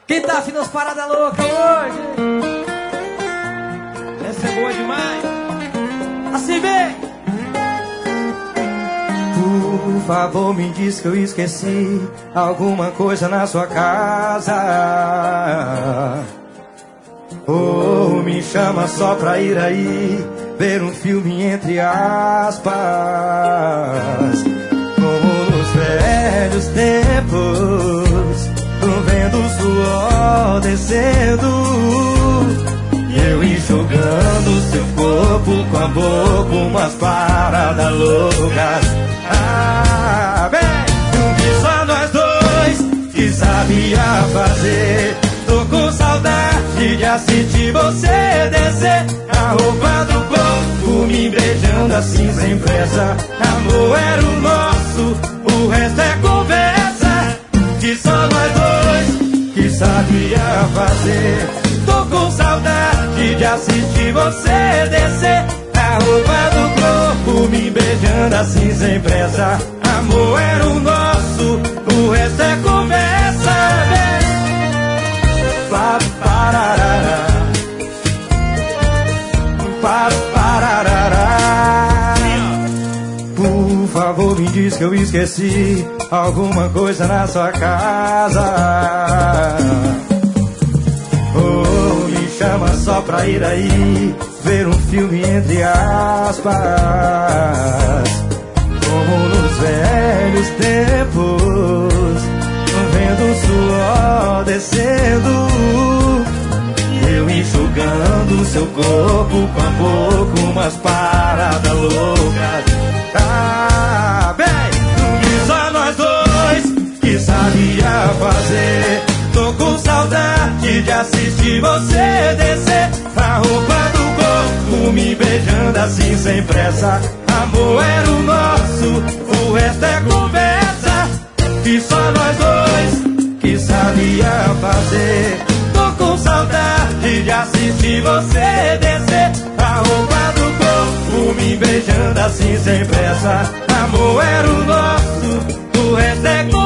Quem tá afim das paradas loucas hoje? Essa é boa demais. Assim vem. Por favor, me diz que eu esqueci alguma coisa na sua casa. Ou me chama só pra ir aí ver um filme entre aspas, como nos velhos tempos, vendo o suor descendo e eu enxugando seu corpo com a boca, umas paradas loucas. Ah, bem, um que só nós dois que sabia fazer. Tô com saudade de assistir você descer a roupa do corpo, me beijando assim sem pressa. Amor era o nosso, o resto é conversa. Que só nós dois que sabia fazer. Tô com saudade de assistir você descer a roupa do corpo, me beijando assim sem pressa. Amor era o nosso, o resto é conversa. Pararará, pararará. Por favor, me diz que eu esqueci alguma coisa na sua casa. Oh, me chama só pra ir aí ver um filme entre aspas, como nos velhos tempos, vendo o suor descendo, eu enxugando seu corpo com a boca, umas paradas loucas. Ah, bem, que só nós dois que sabia fazer. Tô com saudade de assistir você descer a roupa do corpo, me beijando assim sem pressa. Amor era o nosso, o resto é conversa. Que só nós dois que sabia fazer. Tô com saudade de assistir você descer a roupa do corpo, me beijando assim sem pressa. Amor era o nosso, o resto é conversa.